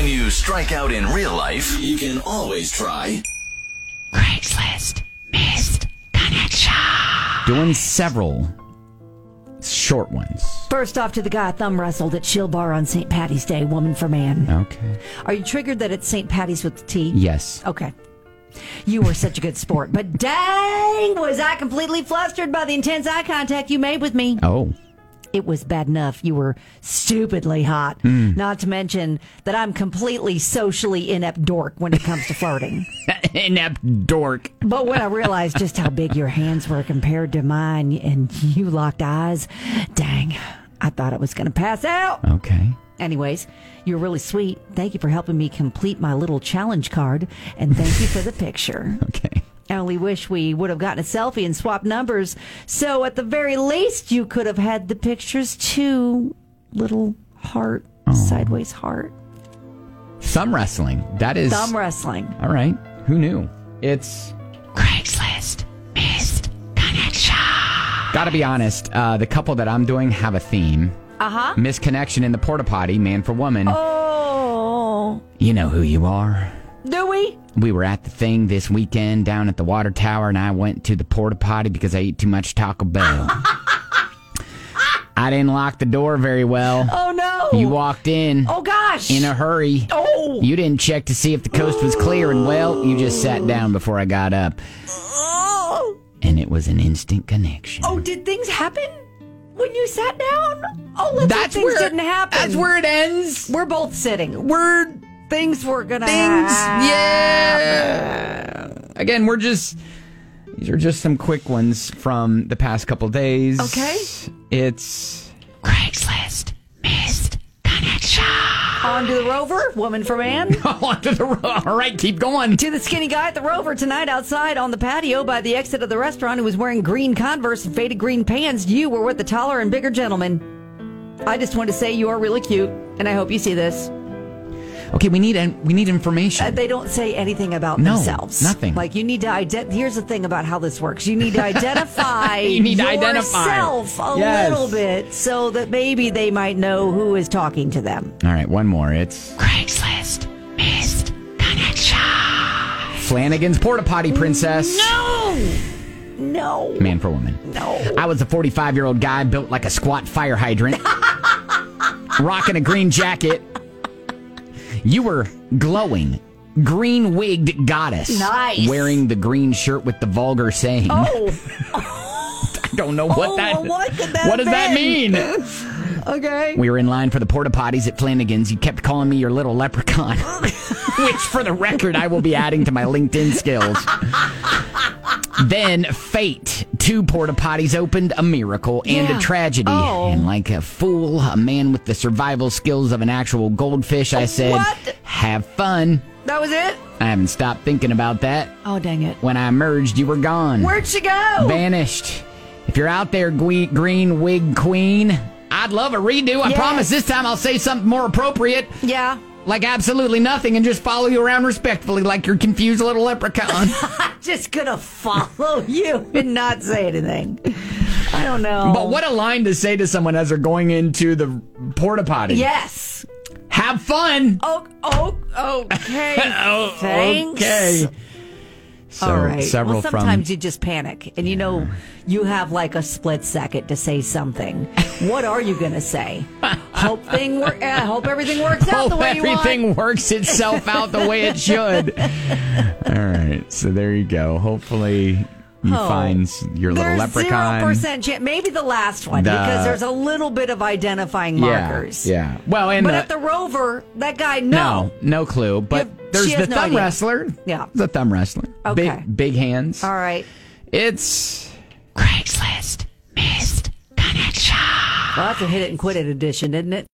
When you strike out in real life, you can always try Craigslist Missed Connection. Doing several short ones. First off, to the guy thumb wrestled at Chill Bar on St. Patty's Day, woman for man. Okay. Are you triggered that it's St. Patty's with the T? Yes. Okay. You were such a good sport, but dang, was I completely flustered by the intense eye contact you made with me. Oh. It was bad enough you were stupidly hot. Not to mention that I'm completely socially inept dork when it comes to flirting. Inept dork. But when I realized just how big your hands were compared to mine and you locked eyes, dang, I thought I was going to pass out. Okay. Anyways, you're really sweet. Thank you for helping me complete my little challenge card, and thank you for the picture. Okay. I only wish we would have gotten a selfie and swapped numbers, so at the very least you could have had the pictures too. Little heart, sideways heart. Thumb wrestling. That is... Thumb wrestling. All right. Who knew? It's... Craigslist Missed Connection. Gotta be honest, the couple that I'm doing have a theme. Uh-huh. Misconnection in the porta potty, man for woman. Oh. You know who you are. Do we? We were at the thing this weekend down at the water tower, and I went to the porta potty because I ate too much Taco Bell. I didn't lock the door very well. Oh, no. You walked in. Oh, gosh. In a hurry. Oh. You didn't check to see if the coast was clear, and well, you just sat down before I got up. Oh. And it was an instant connection. Oh, did things happen when you sat down? Oh, let's hope things didn't happen. That's where it ends. We're both sitting. Things were gonna Things, happen. yeah. Again, these are just some quick ones from the past couple days. Okay. It's Craigslist Missed Connection. On to the Rover, woman for man. onto the road. All right, keep going. To the skinny guy at the Rover tonight outside on the patio by the exit of the restaurant who was wearing green Converse and faded green pants. You were with the taller and bigger gentleman. I just want to say you are really cute, and I hope you see this. Okay, we need information. They don't say anything about No, themselves. nothing. Like, you need to here's the thing about how this works. You need to identify You need to identify. yourself a Yes. little bit so that maybe they might know who is talking to them. All right, one more. It's Craigslist Missed Connection. Flanagan's Porta Potty Princess. No. Man for woman. No. I was a 45-year-old guy built like a squat fire hydrant, rocking a green jacket. You were glowing, green-wigged goddess. Nice. Wearing the green shirt with the vulgar saying. Oh. I don't know what what could that What does that mean? mean? Okay. We were in line for the porta potties at Flanagan's. You kept calling me your little leprechaun, which, for the record, I will be adding to my LinkedIn skills. Then fate. 2 porta potties opened, a miracle and a tragedy. Oh. And like a fool, a man with the survival skills of an actual goldfish, I said, What? have fun. That was it? I haven't stopped thinking about that. Oh, dang it. When I emerged, you were gone. Where'd she go? Vanished. If you're out there, green wig queen, I'd love a redo. I Yes. promise this time I'll say something more appropriate. Yeah. Like absolutely nothing and just follow you around respectfully like your confused little leprechaun. Just gonna follow you and not say anything. I don't know. But what a line to say to someone as they're going into the porta potty. Yes. Have fun. Okay. Thanks. Okay. So, All right. several well, sometimes you just panic, and you have like a split second to say something. What are you gonna say? Hope everything works out the way you want. everything works itself out the way it should. All right. So there you go. Hopefully you find your little leprechaun. There's 0% chance. Maybe the last one, because there's a little bit of identifying markers. Yeah. Well, But at the Rover, that guy, no clue. But there's she has the no thumb idea. wrestler. Yeah. The thumb wrestler. Okay. Big hands. All right. It's Craigslist Missed Connection. Well, that's a hit it and quit it edition, isn't it?